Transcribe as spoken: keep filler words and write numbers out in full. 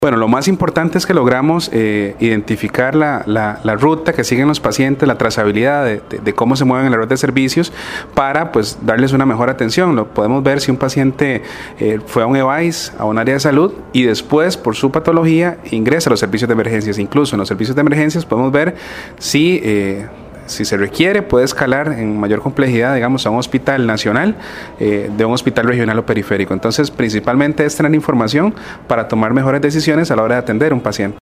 Bueno, lo más importante es que logramos eh, identificar la, la, la ruta que siguen los pacientes, la trazabilidad de, de, de cómo se mueven en la red de servicios para pues darles una mejor atención. Lo podemos ver si un paciente eh, fue a un E V A I S, a un área de salud, y después por su patología ingresa a los servicios de emergencias. Incluso en los servicios de emergencias podemos ver si... Eh, Si se requiere, puede escalar en mayor complejidad, digamos, a un hospital nacional, eh, de un hospital regional o periférico. Entonces, principalmente es tener información para tomar mejores decisiones a la hora de atender a un paciente.